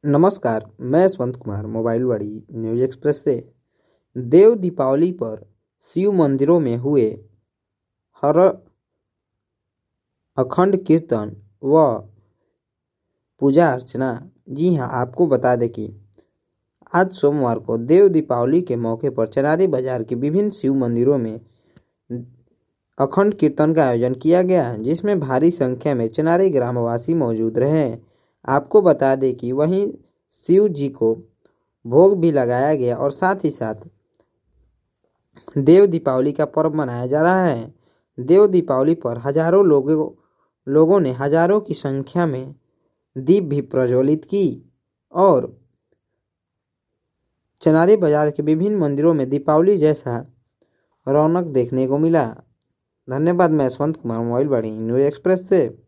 नमस्कार, मैं Yashwant Kumar mobile vaani news express से। देव दीपावली पर शिव मंदिरों में हुए हर अखंड कीर्तन व पूजा अर्चना। जी हां, आपको बता दें कि आज सोमवार को देव दीपावली के मौके पर चनारी बाजार के विभिन्न शिव मंदिरों में अखंड कीर्तन का आयोजन किया गया, जिसमें भारी संख्या में चनारी ग्रामवासी मौजूद रहे। आपको बता दें कि वहीं शिव जी को भोग भी लगाया गया और साथ ही साथ देव दीपावली का पर्व मनाया जा रहा है। देव दीपावली पर हजारों लोगों ने हजारों की संख्या में दीप भी प्रज्वलित की और चनारी बाजार के विभिन्न मंदिरों में दीपावली जैसा रौनक देखने को मिला। धन्यवाद। मैं Yashwant Kumar mobile vaani news express से।